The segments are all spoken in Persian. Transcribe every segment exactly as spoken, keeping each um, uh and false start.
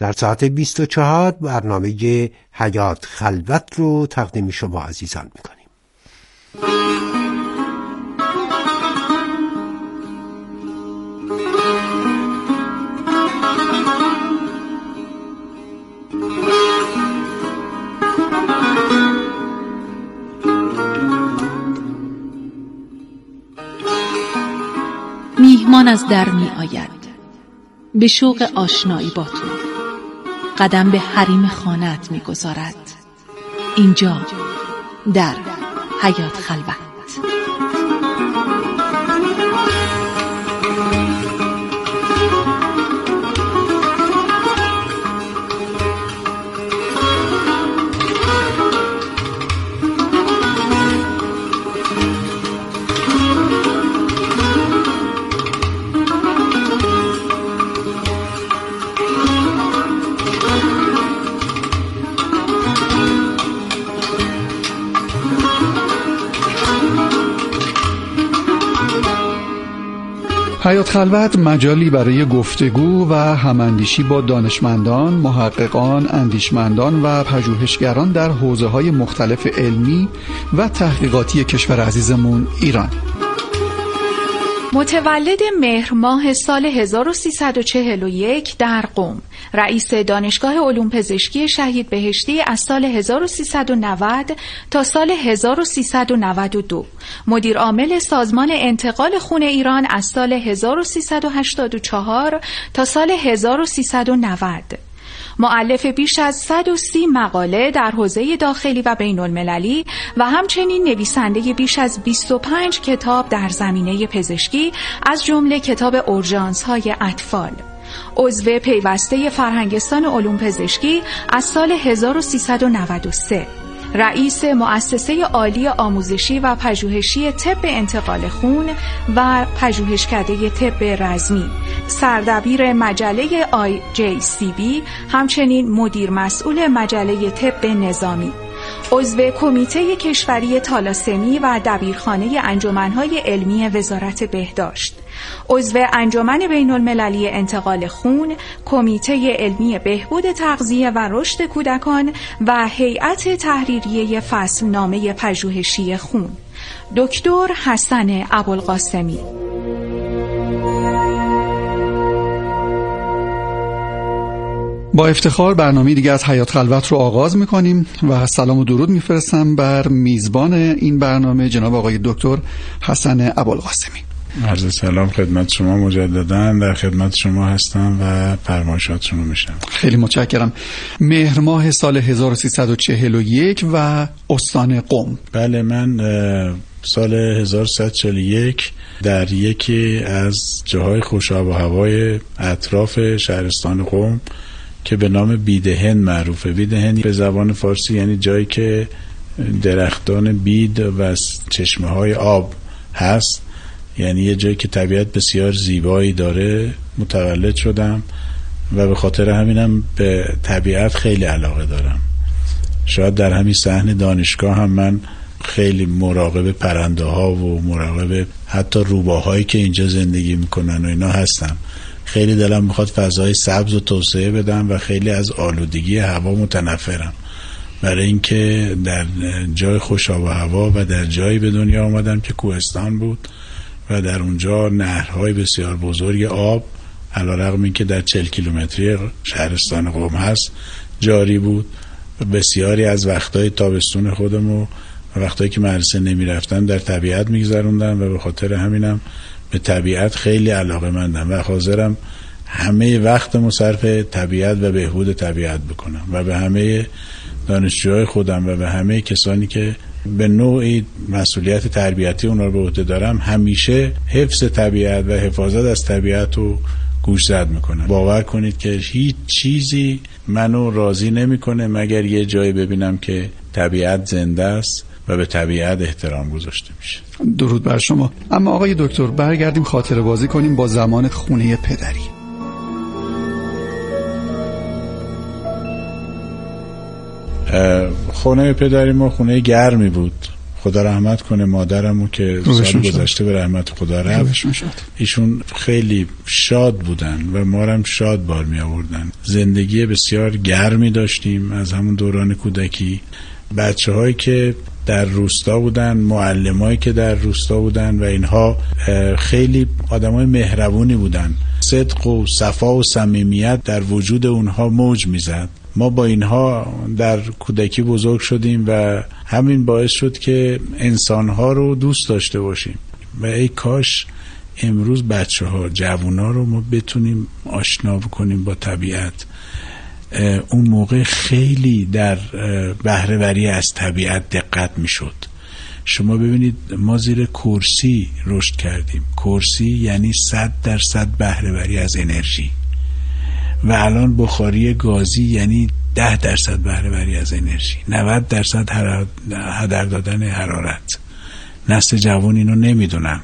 در ساعت بیست و چهار برنامه حیات خلوت رو تقدیم شما عزیزان میکنیم. میهمان از در می آید به شوق آشنایی با تو، قدم به حریم خانه‌ات می گذارد. اینجا در حیات خلوت. حیات خلوت مجالی برای گفتگو و هماندیشی با دانشمندان، محققان، اندیشمندان و پژوهشگران در حوزه‌های مختلف علمی و تحقیقاتی کشور عزیزمون ایران. متولد مهر ماه سال هزار و سیصد و چهل و یک در قم، رئیس دانشگاه علوم پزشکی شهید بهشتی از سال هزار و سیصد و نود تا سال هزار و سیصد و نود و دو، مدیر عامل سازمان انتقال خون ایران از سال هزار و سیصد و هشتاد و چهار تا سال هزار و سیصد و نود. مؤلف بیش از صد و سی مقاله در حوزه داخلی و بین المللی و همچنین نویسنده بیش از بیست و پنج کتاب در زمینه پزشکی، از جمله کتاب اورژانس‌های اطفال. عضو پیوسته فرهنگستان علوم پزشکی از سال هزار و سیصد و نود و سه. رئیس مؤسسه عالی آموزشی و پژوهشی طب انتقال خون و پژوهشکده طب رزمی، سردبیر مجله آی جی سی بی، همچنین مدیر مسئول مجله طب نظامی. عضو کمیته کشوری تالاسمی و دبیرخانه انجمنهای علمی وزارت بهداشت. عضو انجمن بین المللی انتقال خون، کمیته علمی بهبود تغذیه و رشد کودکان و هیئت تحریریه فصلنامه پژوهشی خون. دکتر حسن ابوالقاسمی. با افتخار برنامه دیگه از حیات خلوت رو آغاز میکنیم و سلام و درود میفرستم بر میزبان این برنامه جناب آقای دکتر حسن ابوالقاسمی. عرض سلام خدمت شما مجدداً، در خدمت شما هستم و فرمایشات شما میشم. خیلی متشکرم. مهر ماه سال هزار و سیصد و چهل و یک و استان قم. بله، من سال هزار و سیصد و چهل و یک در یکی از جاهای خوش آب و هوای اطراف شهرستان قم که به نام بیدهن معروفه. بیدهن به زبان فارسی یعنی جایی که درختان بید و چشمه های آب هست، یعنی یه جایی که طبیعت بسیار زیبایی داره. متولد شدم و به خاطر همینم به طبیعت خیلی علاقه دارم. شاید در همین صحن دانشگاه هم من خیلی مراقب پرنده ها و مراقب حتی روباهایی که اینجا زندگی میکنن و اینا هستم. خیلی دلم میخواد فضای سبز و توسعه بدم و خیلی از آلودگی هوا متنفرم، برای اینکه در جای خوش آب و هوا و در جایی به دنیا آمدم که کوهستان بود و در اونجا نهرهای بسیار بزرگ آب علیرغم اینکه در چهل کیلومتری شهرستان قم هست جاری بود. بسیاری از وقتهای تابستون خودم و وقتایی که مدرسه نمی رفتم در طبیعت میگذروندم و به خاطر همینم به طبیعت خیلی علاقه مندم و حاضرم همه وقتمو صرف طبیعت و بهبود طبیعت بکنم و به همه دانشجوهای خودم و به همه کسانی که به نوعی مسئولیت تربیتی اونا رو به عهده دارم همیشه حفظ طبیعت و حفاظت از طبیعت رو گوشزد میکنم. باور کنید که هیچ چیزی منو راضی نمیکنه مگر یه جایی ببینم که طبیعت زنده است و به طبیعت احترام گذاشته میشه. درود بر شما. اما آقای دکتر برگردیم خاطره بازی کنیم با زمان خونه پدری. خونه پدری ما خونه گرمی بود، خدا رحمت کنه مادرمو که سال گذشته به رحمت خدا رفت. ایشون خیلی شاد بودن و ما هم شاد بار می آوردن. زندگی بسیار گرمی داشتیم از همون دوران کودکی. بچه هایی که در روستا بودن، معلمایی که در روستا بودن و اینها خیلی آدمای مهربونی بودن. صدق و صفا و صمیمیت در وجود اونها موج میزد. ما با اینها در کودکی بزرگ شدیم و همین باعث شد که انسانها رو دوست داشته باشیم و ای کاش امروز بچه ها جوونا رو ما بتونیم آشنا بکنیم با طبیعت. اون موقع خیلی در بهره‌وری از طبیعت دقت میشد. شما ببینید ما زیر کرسی رشد کردیم. کرسی یعنی صد درصد بهره‌وری از انرژی و الان بخاری گازی یعنی ده درصد بهره‌وری از انرژی، نود درصد هدر دادن حرارت. نسل جوان اینو نمیدونن.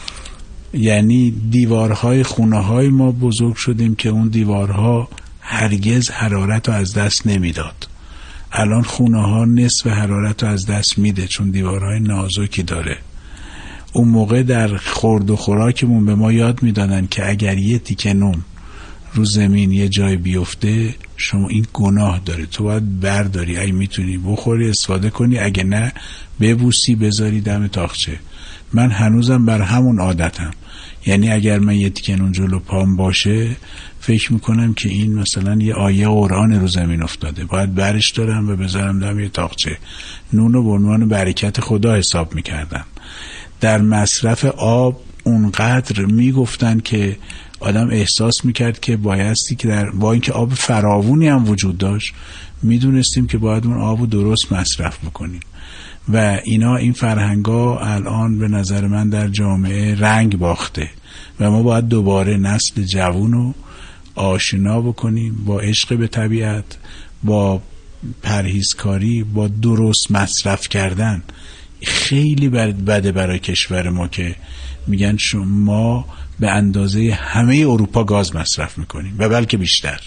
یعنی دیوارهای خونه های ما بزرگ شدیم که اون دیوارها هرگز حرارت رو از دست نمیداد. الان خونه ها نصف حرارت رو از دست میده چون دیوارهای نازکی داره. اون موقع در خورد و خوراکمون به ما یاد میدادن که اگر یه تیکه نون رو زمین یه جای بیفته شما این گناه داره، تو باید برداری، اگه میتونی بخوری استفاده کنی، اگه نه ببوسی بذاری دم تاقچه. من هنوزم بر همون عادتم. یعنی اگر من یه تیکه نون جلو پام باشه فکر میکنم که این مثلا یه آیه قرآن رو زمین افتاده، باید برش دارم و بذارم دم یه تاقچه. نون رو به عنوان برکت خدا حساب میکردم. در مصرف آب اونقدر میگفتن که آدم احساس میکرد که بایستی که در با اینکه آب فراوونی هم وجود داشت میدونستیم که باید اون آب رو درست مصرف بکنیم. و اینا این فرهنگا الان به نظر من در جامعه رنگ باخته و ما باید دوباره نسل جوون رو آشنا بکنیم با عشق به طبیعت، با پرهیزکاری، با درست مصرف کردن. خیلی بده برای کشور ما که میگن شما به اندازه همه اروپا گاز مصرف میکنیم و بلکه بیشتر.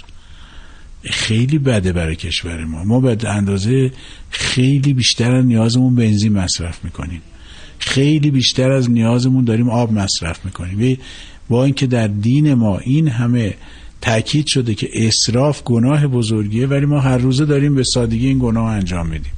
خیلی بده برای کشور ما. ما به اندازه خیلی بیشتر از نیازمون بنزین مصرف میکنیم، خیلی بیشتر از نیازمون داریم آب مصرف میکنیم. با اینکه در دین ما این همه تاکید شده که اسراف گناه بزرگیه، ولی ما هر روزه داریم به سادگی این گناه انجام میدیم.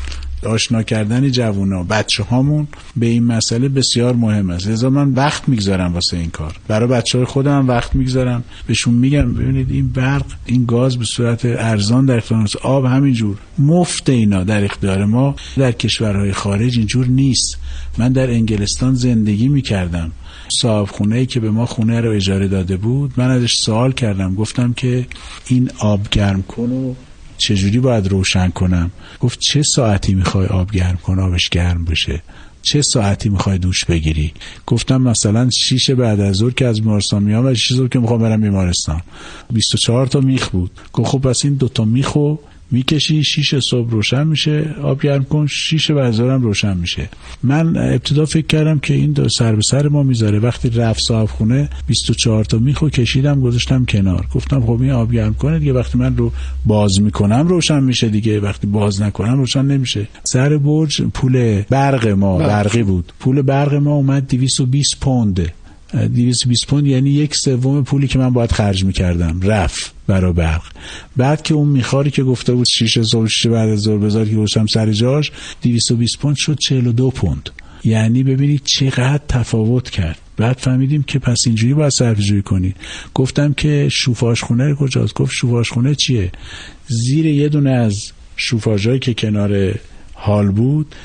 آشنا کردن جوونا، بچه هامون به این مسئله بسیار مهم است. لذا من وقت میگذارم واسه این کار. برای بچه های خودم وقت میگذارم، بهشون میگم ببینید این برق، این گاز به صورت ارزان در اختیار ماست، آب همینجور مفت اینا در اختیار ما. در کشورهای خارج اینجور نیست. من در انگلستان زندگی میکردم. صاحب خونه‌ای که به ما خونه رو اجاره داده بود، من ازش سوال کردم، گفتم که این آب گرم کن و چجوری باید روشن کنم؟ گفت چه ساعتی میخوای آب گرم کن آبش گرم بشه؟ چه ساعتی میخوای دوش بگیری؟ گفتم مثلا شیش بعد از ظهر که از بیمارستان میام و شیش صبح که میخوام برم بیمارستان. بیست و چهار تا میخ بود. گفت خب پس این دوتا میخو میکشی، شیش صبح روشن میشه، آب گرم کن، شیش بعد از ظهر هم روشن میشه. من ابتدا فکر کردم که این دو سر به سر ما میذاره. وقتی رفت صاحب خونه بیست و چهار تا میخو کشیدم گذاشتم کنار. گفتم خب این آب گرم کنه دیگه، وقتی من رو باز میکنم روشن میشه دیگه، وقتی باز نکنم روشن نمیشه. سر برج پول برق ما برقی بود. پول برق ما اومد دویست و بیست پوند. دویست و بیست پوند یعنی یک سوم پولی که من باید خرج میکردم رفت برای برق. بعد که اون میخاری که گفته بود شیش صبح شیش بعد از ظهر بذار که روشم سر جاش، دویست و بیست پوند شد چهل و دو پوند. یعنی ببینید چقدر تفاوت کرد. بعد فهمیدیم که پس اینجوری باید صرفه‌جویی کنید. گفتم که شوفاژخونه کجاست؟ گفت شوفاژخونه چیه؟ زیر یه دونه از شوفاژایی که کنار هال بود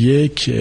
یک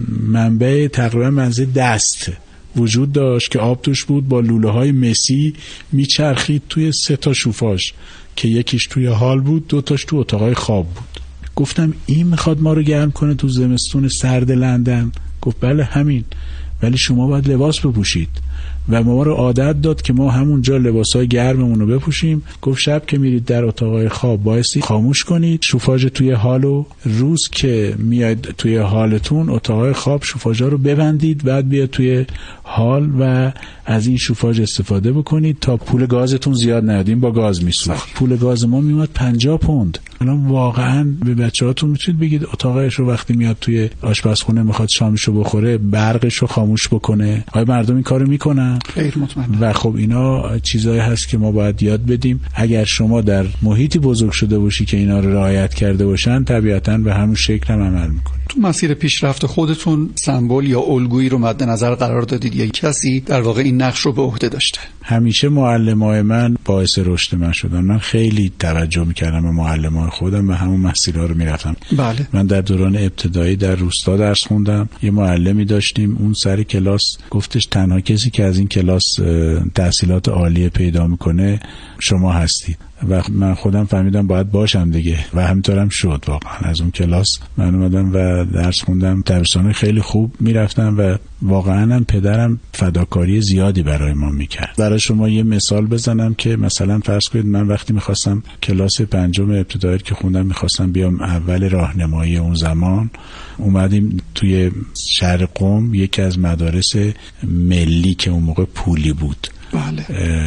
منبع تقریبا منزل دست وجود داشت که آب توش بود، با لوله های مسی میچرخید توی سه تا شوفاژ که یکیش توی هال بود، دو تاش تو اتاقای خواب بود. گفتم این میخواد ما رو گرم کنه تو زمستون سرد لندن؟ گفت بله همین، ولی شما باید لباس بپوشید و ما رو عادت داد که ما همونجا لباسای گرممون رو بپوشیم. گفت شب که میرید در اتاقای خواب بایستی خاموش کنید شوفاژ توی هالو، روز که میاد توی هالتون اتاقای خواب شوفاژا رو ببندید، بعد بیاد توی هال و از این شوفاژ استفاده بکنید تا پول گازتون زیاد نیاد. این با گاز میسوخت. پول گاز ما میومد پنجاه پوند. الان واقعا به بچه‌هاتون میتونید بگید اتاقش رو وقتی میاد توی آشپزخونه میخواد شامشو بخوره برقش رو خاموش بکنه؟ آیا مردم این کارو میکنن؟ غیر مطمئن. و خب اینا چیزایی هست که ما باید یاد بدیم. اگر شما در محیطی بزرگ شده باشی که اینا رو رعایت کرده باشن طبیعتاً به همون شکل هم عمل میکنید. تو مسیر پیشرفت خودتون سمبل یا الگویی رو مد نظر قرار دادید یا کسی در واقع این نقش رو به عهده داشته؟ همیشه معلمای من باعث رشد من شدن. من خیلی توجه میکردم به معلمای خودم و همون مسیرها رو میرفتم. بله. من در دوران ابتدایی در روستا درس خوندم. یه معلمی داشتیم، اون سر کلاس گفتش تنها کسی که از این کلاس تحصیلات عالی پیدا میکنه شما هستید. و من خودم فهمیدم باید باشم دیگه و همینطورم شد. واقعا از اون کلاس من اومدم و درس خوندم. دبیرستان خیلی خوب میرفتم و واقعا هم پدرم فداکاری زیادی برای ما میکرد. برای شما یه مثال بزنم که مثلا فرض کنید من وقتی میخواستم کلاس پنجم ابتدایی که خوندم میخواستم بیام اول راهنمایی اون زمان، اومدیم توی شهر قم یکی از مدارس ملی که اون موقع پولی بود. بله.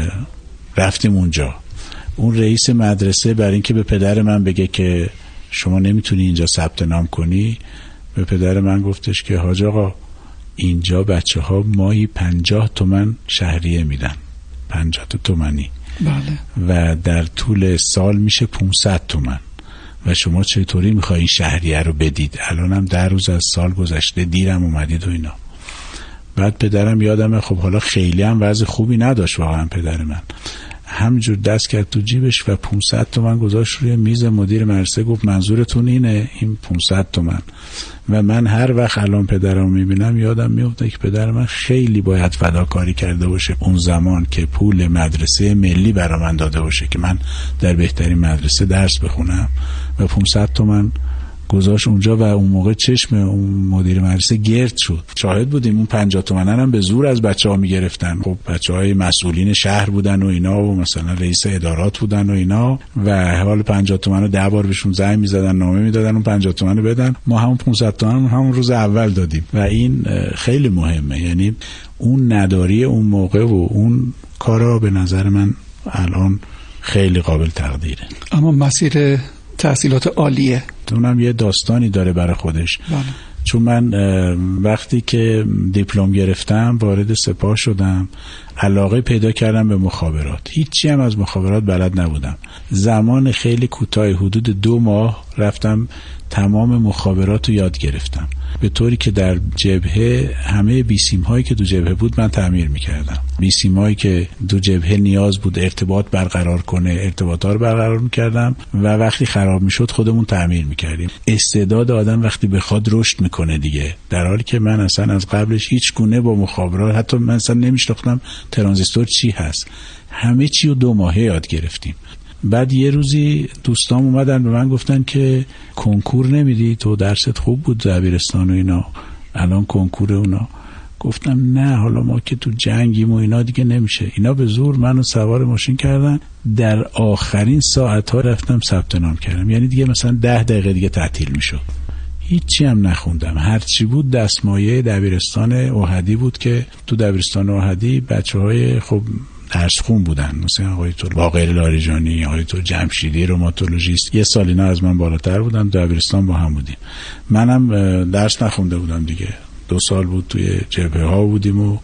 رفتیم اونجا. اون رئیس مدرسه برای اینکه به پدر من بگه که شما نمیتونی اینجا ثبت نام کنی، به پدر من گفتش که حاج آقا اینجا بچه ها ماهی پنجاه تومن شهریه میدن، پنجاه تومنی. بله. و در طول سال میشه پانصد تومن و شما چطوری میخوایی این شهریه رو بدید؟ الانم ده روز از سال گذشته، دیرم اومدید و اینا. بعد پدرم یادمه خب حالا خیلی هم وضع خوبی نداشت واقعا پدر من، همجور دست کرد تو جیبش و پانصد تومن گذاشت روی میز مدیر مدرسه، گفت منظورتون اینه؟ این پانصد تومن. و من هر وقت الان پدرم میبینم یادم میفته که پدر من خیلی باید فداکاری کرده باشه اون زمان که پول مدرسه ملی برا من داده باشه که من در بهترین مدرسه درس بخونم و پانصد تومن گذاشت اونجا و اون موقع چشم اون مدیر مدرسه گرد شد. شاهد بودیم اون پنجاه تومن هم به زور از بچه‌ها میگرفتن. خب بچه‌های مسئولین شهر بودن و اینا و مثلا رئیس ادارات بودن و اینا و حال پنجاه تومن رو ده بار بهشون زنگ می‌زدن، نامه میدادن اون پنجاه تومن رو بدن. ما همون پانصد تومن همون روز اول دادیم و این خیلی مهمه. یعنی اون نداری اون موقع و اون کارا به نظر من الان خیلی قابل تقدیره. اما مسیر تحصیلات عالیه اونم یه داستانی داره برای خودش. بله. چون من وقتی که دیپلم گرفتم وارد سپاه شدم، علاقه پیدا کردم به مخابرات. هیچی هم از مخابرات بلد نبودم. زمان خیلی کوتاهی حدود دو ماه رفتم تمام مخابرات رو یاد گرفتم، به طوری که در جبهه همه بیسیم هایی که دو جبهه بود من تعمیر میکردم. بیسیم هایی که دو جبهه نیاز بود ارتباط برقرار کنه ارتباطات رو برقرار میکردم و وقتی خراب میشد خودمون تعمیر میکردیم. استعداد آدم وقتی بخواد رشد میکنه دیگه، در حالی که من اصلا از قبلش هیچ گونه با مخابرات حتی من اصلا نمیشناختم ترانزیستور چی هست. همه چی رو دو ماهه یاد گرفتیم. بعد یه روزی دوستام اومدن به من گفتن که کنکور نمیدی؟ تو درست خوب بود دبیرستان و اینا، الان کنکور اونا. گفتم نه، حالا ما که تو جنگیم و اینا دیگه نمیشه. اینا به زور منو سوار ماشین کردن. در آخرین ساعت ها رفتم ثبت نام کردم. یعنی دیگه مثلا ده دقیقه دیگه تعطیل میشد. هیچی هم نخوندم. هرچی بود دستمایه دبیرستان احدی بود که تو دبیرستان احدی بچه‌های خب درس خون بودن، مثلا آقای تو باقر لاریجانی، آقای تو جمشیدی روماتولوژیست، یه سال اینا از من بالاتر بودن، دبیرستان با هم بودیم. منم درس نخونده بودم دیگه، دو سال بود توی جبهه ها بودیم و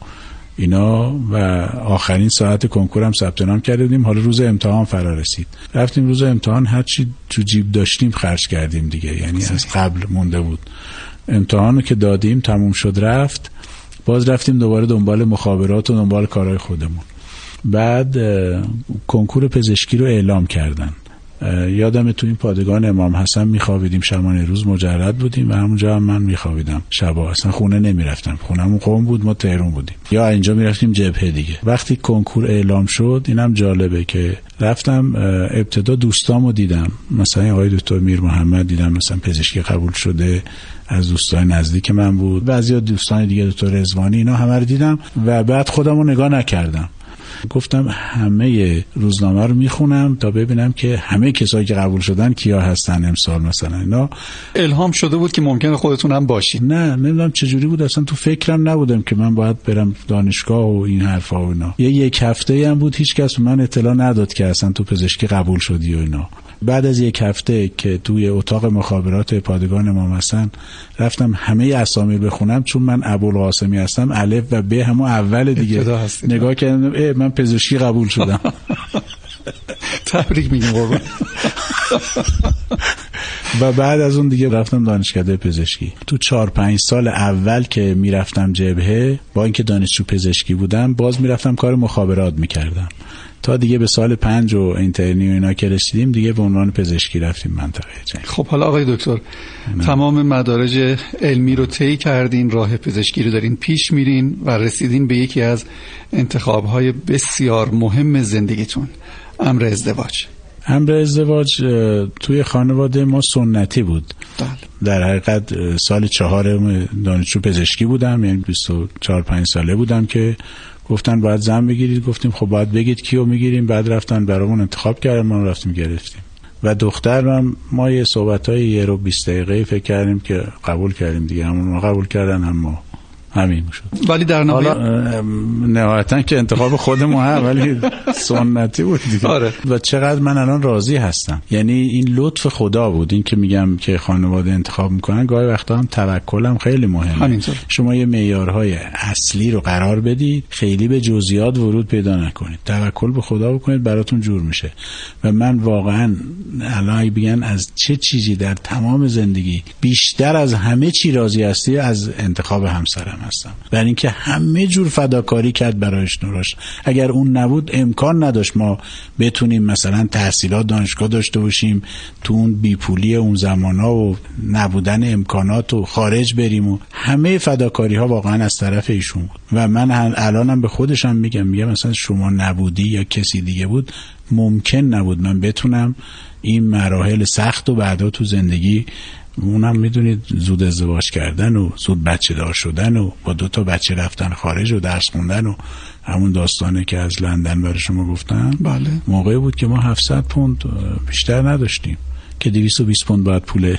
اینا و آخرین ساعت کنکورم ثبت نام کرده بودیم. حالا روز امتحان فرا رسید، رفتیم روز امتحان هرچی تو جیب داشتیم خرج کردیم دیگه، یعنی از قبل مونده بود. امتحانو که دادیم تموم شد رفت، باز رفتیم دوباره دنبال مخابرات و دنبال کارهای خودمون. بعد کنکور پزشکی رو اعلام کردن. یادم تو این پادگان امام حسن میخوابیدیم، شبانه روز مجرد بودیم و همونجا هم من میخوابیدم شبا، اصلا خونه نمیرفتم، خونمون قم بود، ما تهران بودیم، یا اینجا میرفتیم جبهه دیگه. وقتی کنکور اعلام شد اینم جالبه که رفتم ابتدا دوستامو دیدم، مثلا آقای دکتر میر محمد دیدم، مثلا پزشکی قبول شده از دوستان نزدیک من بود، بعضیا دوستان دیگه دکتر رضوانی، اینا همه رو دیدم و بعد خودمو نگاه نکردم. گفتم همه روزنامه رو میخونم تا ببینم که همه کسایی که قبول شدن کیا هستن امسال مثلا. اینا الهام شده بود که ممکنه خودتون هم باشید؟ نه، نمیدونم چجوری بود، اصلا تو فکرم نبودم که من باید برم دانشگاه و این حرفا و اینا. یه یک هفته هم بود هیچ کس من اطلاع نداد که اصلا تو پزشکی قبول شدی و اینا. بعد از یک هفته که توی اتاق مخابرات پادگان امام حسن رفتم همه اسامی رو بخونم، چون من ابوالقاسمی هستم، الف و ب همون اول دیگه نگاه کردم من پزشکی قبول شدم. تبریک میگم قربان. و بعد از اون دیگه رفتم دانشکده پزشکی. تو چهار پنج سال اول که میرفتم جبهه، با اینکه دانشجو پزشکی بودم، باز میرفتم کار مخابرات میکردم، تا دیگه به سال پنج و اینترنی و اینا که رسیدیم دیگه به عنوان پزشکی رفتیم منطقه جنگ. خب حالا آقای دکتر نه. تمام مدارج علمی رو طی کردین، راه پزشکی رو دارین پیش میرین و رسیدین به یکی از انتخاب‌های بسیار مهم زندگیتون، امر ازدواج. امر ازدواج توی خانواده ما سنتی بود. دل. در حقیقت سال چهارم دانشجو پزشکی بودم، یعنی بیست و چهار پنج ساله بودم که گفتن باید زن بگیرید. گفتیم خب باید بگید کیو میگیریم. بعد رفتن برامون انتخاب کردن، ما رفتیم گرفتیم. و دخترم ما یه صحبت‌های یه رو بیست دقیقه فکر کردیم که قبول کردیم دیگه، همون ما قبول کردن هم ما همین شد. ولی در نهایت نهایتاً که انتخاب خودمون هم ولی سنتی بود دیگه. آره. و چقدر من الان راضی هستم. یعنی این لطف خدا بود، این که میگم که خانواده انتخاب میکنن. گاهی وقتا هم توکلم خیلی مهمه. همینطور. شما یه معیارهای اصلی رو قرار بدید، خیلی به جزئیات ورود پیدا نکنید، توکل به خدا بکنید، براتون جور میشه. و من واقعا الان بگن از چه چیزی در تمام زندگی بیشتر از همه چی راضی هستی، از انتخاب همسرم هستم. برای اینکه همه جور فداکاری کرد برایش نوراش. اگر اون نبود امکان نداشت ما بتونیم مثلا تحصیلات دانشگاه داشته باشیم، تو اون بیپولی اون زمانا و نبودن امکانات و خارج بریم و همه فداکاری ها واقعا از طرف ایشون بود. و من الانم به خودشم میگم میگم مثلا شما نبودی یا کسی دیگه بود، ممکن نبود من بتونم این مراحل سخت و بعدا تو زندگی، اونم میدونید زود ازدواج کردن و زود بچه دار شدن و با دو تا بچه رفتن خارج و درس خوندن و همون داستانه که از لندن برای شما گفتم. بله. موقعی بود که ما هفتصد پوند بیشتر نداشتیم که دویست و بیست پوند باید پول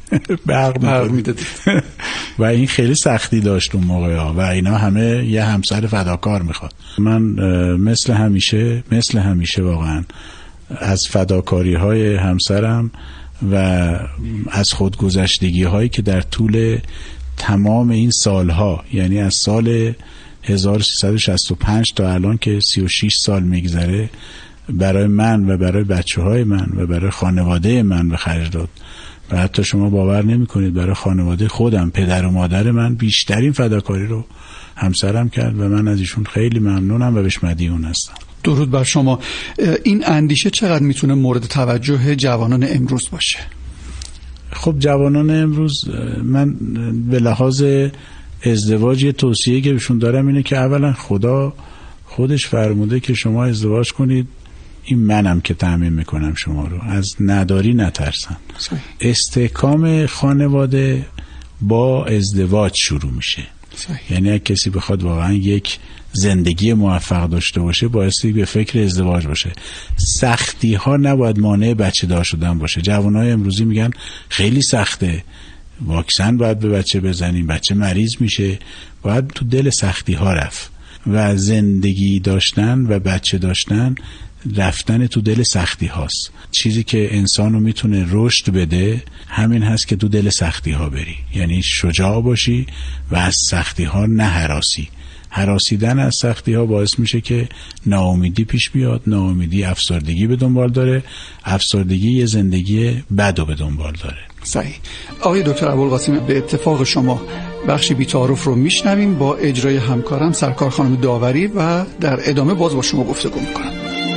برق میدادید. و این خیلی سختی داشت اون موقع ها و اینا همه یه همسر فداکار میخواد. من مثل همیشه مثل همیشه واقعا از فداکاری های همسرم و از خودگذشتگی هایی که در طول تمام این سالها، یعنی از سال هزار و سیصد و شصت و پنج تا الان که سی و شش سال میگذره، برای من و برای بچه های من و برای خانواده من به خرج داد. و حتی شما باور نمی کنید برای خانواده خودم، پدر و مادر من، بیشترین فداکاری رو همسرم کرد و من از ایشون خیلی ممنونم و بهش مدیون هستم. درود بر شما. این اندیشه چقدر میتونه مورد توجه جوانان امروز باشه؟ خب جوانان امروز، من به لحاظ ازدواج یه توصیه که بهشون دارم اینه که اولا خدا خودش فرموده که شما ازدواج کنید، این منم که تأمین میکنم شما رو، از نداری نترسن. صحیح. استحکام خانواده با ازدواج شروع میشه. صحیح. یعنی اگه کسی بخواد واقعا یک زندگی موفق داشته باشه، بایستی به فکر ازدواج باشه. سختی ها نباید مانع بچه دار شدن باشه. جوانای امروزی میگن خیلی سخته، واکسن باید به بچه بزنیم، بچه مریض میشه. باید تو دل سختی ها رفت و زندگی داشتن و بچه داشتن رفتن تو دل سختی هاست. چیزی که انسانو میتونه رشد بده همین هست که تو دل سختی ها بری، یعنی شجاع باشی و از سختی ها نه هراسی. هراسیدن از سختی ها باعث میشه که ناامیدی پیش بیاد، ناامیدی افسردگی به دنبال داره، افسردگی یه زندگی بدو به دنبال داره. صحیح. آقای دکتر ابوالقاسمی، به اتفاق شما بخشی بی تعارف رو میشنویم با اجرای همکارم سرکار خانم داوری و در ادامه باز با شما گفتگو میکنم.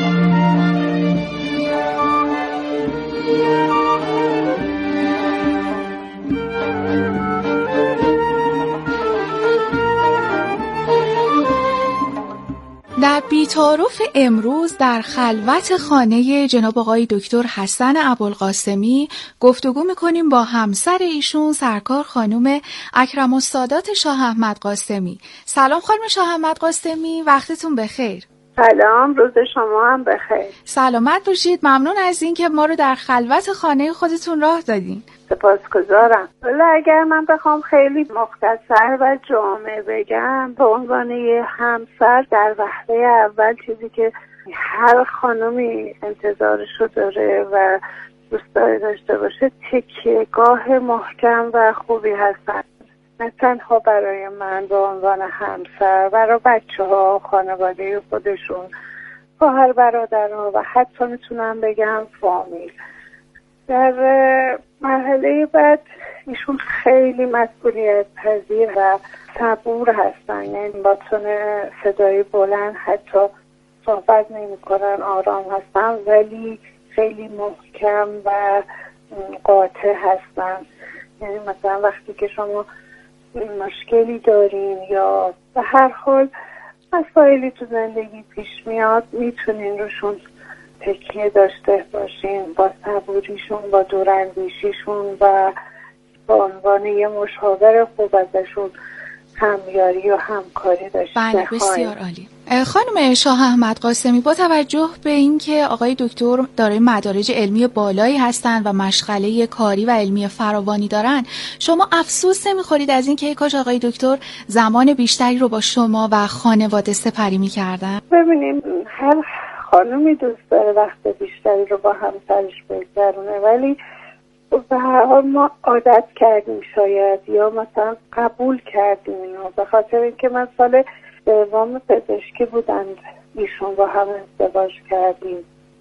در بی‌تعارف امروز در خلوت خانه جناب آقای دکتر حسن ابوالقاسمی گفتگو میکنیم با همسر ایشون سرکار خانم اکرم السادات شاه احمد قاسمی. سلام خانم شاه احمد قاسمی، وقتتون بخیر. سلام، روز شما هم بخیر. سلامت باشید. ممنون از این که ما رو در خلوت خانه خودتون راه دادین. سپاسگزارم. ولی اگر من بخوام خیلی مختصر و جامع بگم، به عنوان یه همسر در وهله اول چیزی که هر خانمی انتظارشو داره و دوست داره داشته باشه تکیهگاه محکم و خوبی هستن، نه تنها برای من به عنوان همسر، برای بچه ها، خانواده خودشون، خواهر برادرها و حتی میتونم بگم فامیل. در مرحله بعد ایشون خیلی مسئولیت پذیر و صبور هستن، یعنی با تون صدای بلند حتی صحبت نمی کنن، آرام هستن ولی خیلی محکم و قاطع هستن. یعنی مثلا وقتی که شما مشکلی دارین یا به هر حال مسائلی تو زندگی پیش میاد، میتونین روشون تکیه داشته باشین، با صبوریشون، با دوراندیشیشون و با عنوان یه مشاور خوب ازشون همیاری و همکاری داشته. بله بسیار عالی. خانم شاه احمد قاسمی، با توجه به اینکه آقای دکتر دارای مدارج علمی بالایی هستند و مشغله کاری و علمی فراوانی دارن، شما افسوس نمی‌خورید از اینکه کاش آقای دکتر زمان بیشتری رو با شما و خانواده سپری می‌کردن؟ ببینیم هر خانومی دوست داره وقت بیشتری رو با همسرش بگذرونه، ولی به هر حال ما عادت کردیم شاید یا مثلا قبول کردیم اینو، به خاطر اینکه من سال دوم پزشکی بودند ایشون با هم ازدواج کردیم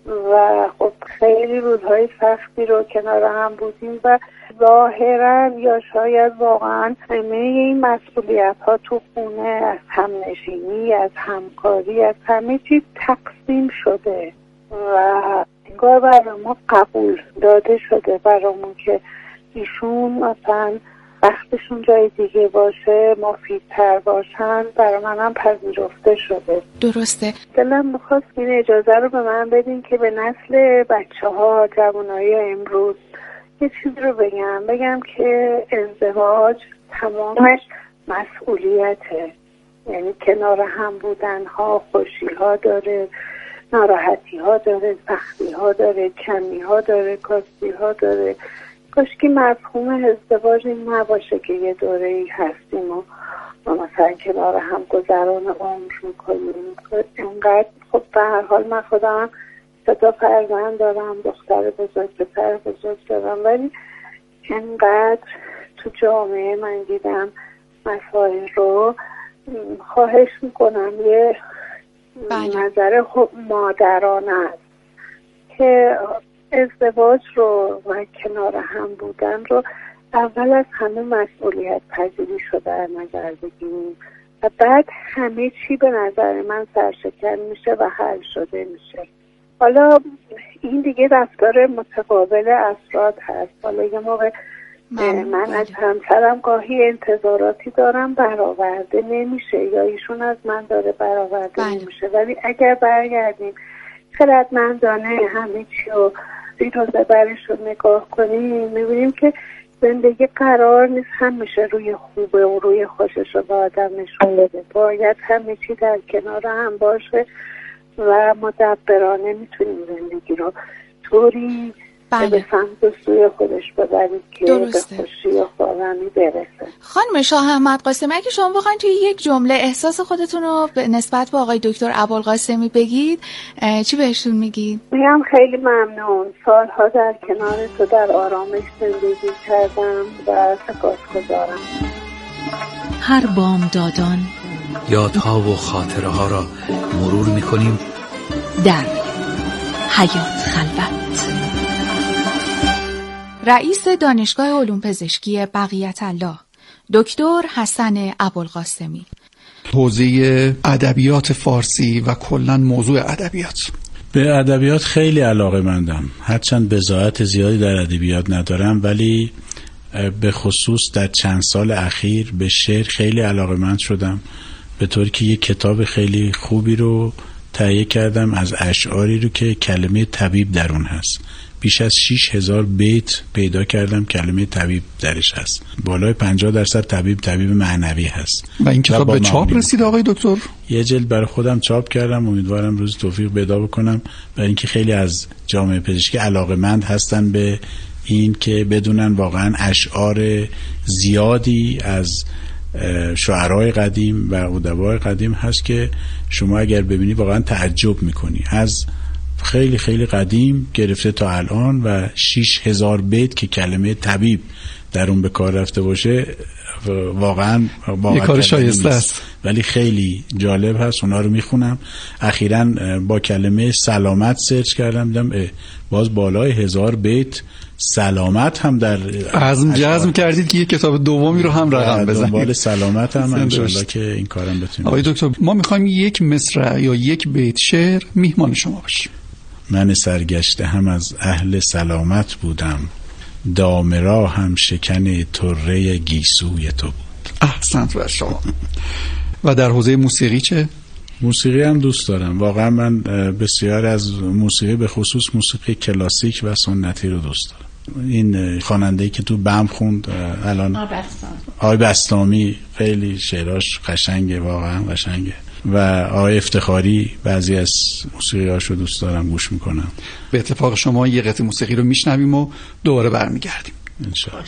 و خب خیلی روزهای سختی رو کنار هم بودیم و ظاهرا یا شاید واقعا همه این مسئولیت ها تو خونه از همنشینی، از همکاری، از همه چیز تقسیم شده و انگار برای ما قبول داده شده برامون که ایشون مثلا وقتشون جای دیگه باشه، مفیدتر باشن، برای منم پذیرفته شده. درسته. دلم میخواست این اجازه رو به من بدین که به نسل بچه ها، جوانای امروز یه چیز رو بگم بگم که ازدواج تمامش مسئولیته، یعنی کنار هم بودن ها خوشی ها داره، ناراحتی ها داره، سختی ها داره، کمی ها داره، کاستی ها داره. کاش که مفهوم ازدواج این نباشه که یه دوره ای هستیم و مثلا کنار هم گذران عمر میکنیم. اینقدر خب به هر حال من خودم سه تا فرزند دارم، دختر بزرگ پسر بزرگ دارم، ولی اینقدر تو جامعه من دیدم مسائل رو. خواهش میکنم یه بله. نظر مادرانه است که ازدواج رو و کنار هم بودن رو اول از همه مسئولیت پذیری شده در نظر بگیریم و بعد همه چی به نظر من سرشکن میشه و حل شده میشه. حالا این دیگه رفتار متقابل افراد هست. حالا یه موقع من, من از همسرم گاهی انتظاراتی دارم برآورده نمیشه یا ایشون از من داره برآورده نمیشه، ولی اگر برگردیم خردمندانه همه چی رو زیر و زبرش رو نگاه کنیم میبینیم که زندگی قرار نیست همیشه روی خوبه و روی خوشش رو به آدم نشون بده. باید همه چی در کنار هم باشه و مدبرانه میتونیم زندگی رو طوری بله. به سمت سوی خودش ببرید که درسته. به خوشی و خورمی برسه. خانم شاه احمد قاسمی، اگه شما بخواید توی یک جمله احساس خودتون رو نسبت به آقای دکتر ابوالقاسمی بگید چی بهشون میگید؟ میگم خیلی ممنون، سالها در کنار تو در آرامش زندگی کردم و سپاسگزارم. هر بامدادان یادها و خاطره ها را مرور میکنیم در حیات خلوت. رئیس دانشگاه علوم پزشکی بقیت الله دکتر حسن ابوالقاسمی، حوزه ادبیات فارسی و کلا موضوع ادبیات. به ادبیات خیلی علاقه‌مندم، هرچند بضاعت زیادی در ادبیات ندارم، ولی به خصوص در چند سال اخیر به شعر خیلی علاقه‌مند شدم، به طوری که یک کتاب خیلی خوبی رو تهیه کردم از اشعاری رو که کلمه طبیب در اون هست. بیش از شش هزار بیت پیدا کردم کلمه طبیب درش هست. بالای پنجاه درصد طبیب طبیب معنوی هست. و این کتاب به چاپ رسید آقای دکتر؟ یه جلد برای خودم چاپ کردم، امیدوارم روز توفیق پیدا بکنم، برای اینکه خیلی از جامعه پزشکی علاقه‌مند هستن به این که بدونن واقعا اشعار زیادی از شاعرای قدیم و ادبای قدیم هست که شما اگر ببینی واقعا تعجب میکنی. از خیلی خیلی قدیم گرفته تا الان و شش هزار بیت که کلمه طبیب در اون به کار رفته باشه واقعا یه کار شایسته است، ولی خیلی جالب هست. اونا رو میخونم. اخیراً با کلمه سلامت سرچ کردم، دیدم باز بالای هزار بیت سلامت هم در عزم جزم کردید که یک کتاب دومی رو هم رقم بزنید. دنبال سلامت هم انشالله که این کارم بتونیم. آقای دکتر ما میخوایم یک مصرع یا یک بیت شعر میهمان شما باشیم. من سرگشته هم از اهل سلامت بودم، دامرا هم شکن طره گیسوی تو بود. احسنت بر شما. و در حوزه موسیقی چه؟ موسیقی هم دوست دارم. واقعا من بسیار از موسیقی به خصوص موسیقی کلاسیک و سنتی رو دوست دارم. این خواننده‌ای که تو بم خوند الان آقای بسطامی خیلی شعراش قشنگه، واقعا قشنگه. و آقای افتخاری بعضی از موسیقی‌هاشو دوست دارم گوش میکنم. به اتفاق شما یه قطعه موسیقی رو میشنویم و دوباره برمیگردیم انشاءالله.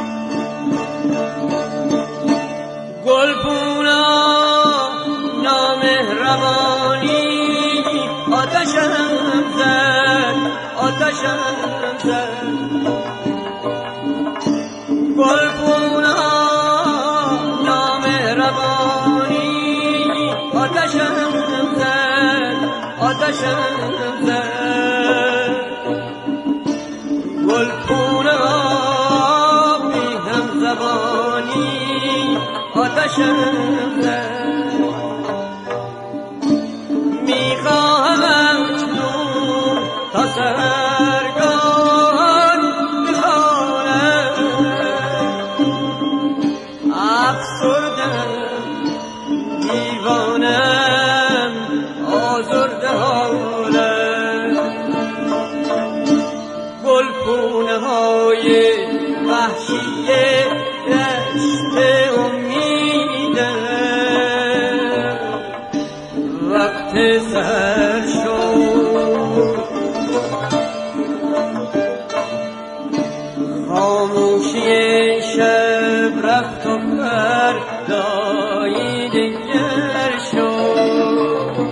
گلپونا نامهربانی آتشم زد آتشم زد گلپونا نامهربانی آتشم زد آتشم زد گلپونا بی هم زبانی آتشم زد میخواهم اکنون تا سرگان بخوانم افسردم دیوانم آزرده حالم گلپونه های وحشی دشت امیدم وقت سر شد خاموشی شب رفت و پردای دگر شد.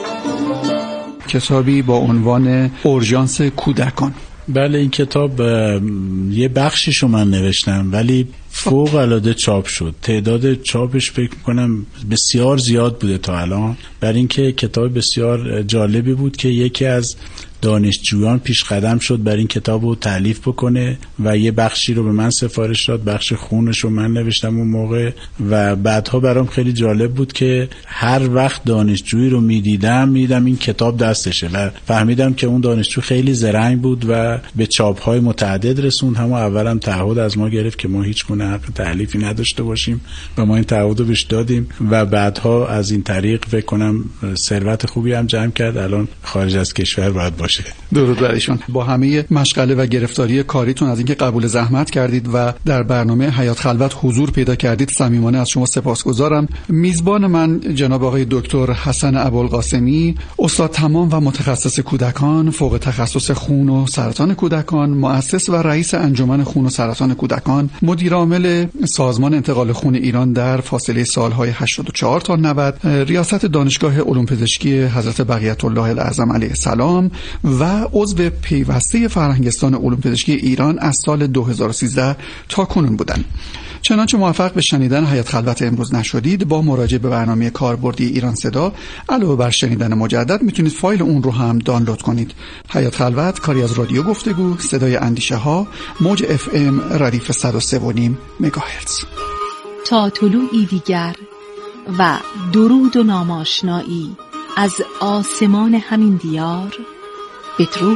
کتابی با عنوان اورژانس کودکان. بله این کتاب یه بخشیشو من نوشتم ولی فوق العاده چاپ شد. تعداد چاپش فکر میکنم بسیار زیاد بوده تا الان، برای اینکه کتاب بسیار جالبی بود که یکی از دانشجویان پیش قدم شد برای این کتاب رو تألیف بکنه و یه بخشی رو به من سفارش داد، بخش خونش رو من نوشتم اون موقع و بعدها برام خیلی جالب بود که هر وقت دانشجویی رو میدیدم میدیدم این کتاب دستشه و فهمیدم که اون دانشجو خیلی زرنگ بود و به چاپ‌های متعدد رسوند. همون اولم تعهد از ما گرفت که ما هیچ گونه حق تألیفی نداشته باشیم و ما این تعهد رو بهش دادیم و بعدها از این طریق فکر کنم ثروت خوبی هم جمع کرد. الان خارج از کشور باید باشه. درود بر ایشون. با همه مشغله و گرفتاری کاریتون از اینکه قبول زحمت کردید و در برنامه حیات خلوت حضور پیدا کردید صمیمانه از شما سپاسگزارم. میزبان من جناب آقای دکتر حسن ابوالقاسمی، استاد تمام و متخصص کودکان، فوق تخصص خون و سرطان کودکان، مؤسس و رئیس انجمن خون و سرطان کودکان، مدیر عامل سازمان انتقال خون ایران در فاصله سالهای هشتاد و چهار تا نود، ریاست دانشگاه علوم پزشکی حضرت بقیت الله الاعظم علیه السلام و عضو پیوسته فرهنگستان علوم پزشکی ایران از سال دو هزار و سیزده تا کنون بودند. چنانچه موفق به شنیدن حیات خلوت امروز نشدید، با مراجعه به برنامه کاربردی ایران صدا علاوه بر شنیدن مجدد میتونید فایل اون رو هم دانلود کنید. حیات خلوت کاری از رادیو گفتگو صدای اندیشه ها، موج اف ام ردیف صد و سه و نیم مگاهرتز. تا طلوعی دیگر و درود و ناماشنایی از آسمان همین دیار، بدرود.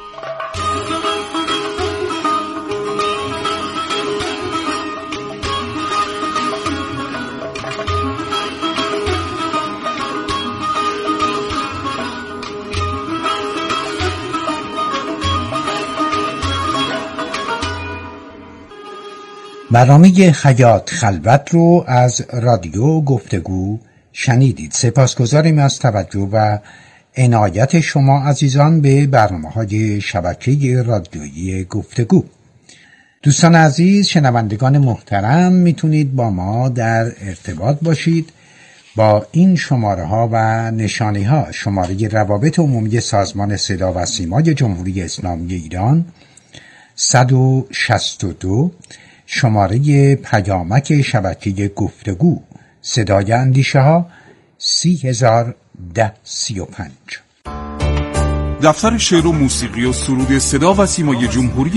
برنامه حیات خلوت رو از رادیو گفتگو شنیدید. سپاسگزاریم از توجه و عنایت شما عزیزان به برنامه‌های شبکه رادیویی گفتگو. دوستان عزیز، شنوندگان محترم، میتونید با ما در ارتباط باشید با این شماره ها و نشانی ها: شماره روابط عمومی سازمان صدا و سیمای جمهوری اسلامی ایران صد و شصت و دو، شماره پیامک شبکه گفتگو صدای اندیشه ها سی هزار ده سی و پنج. دفتر شعر و موسیقی و سرود صدا و سیمای جمهوری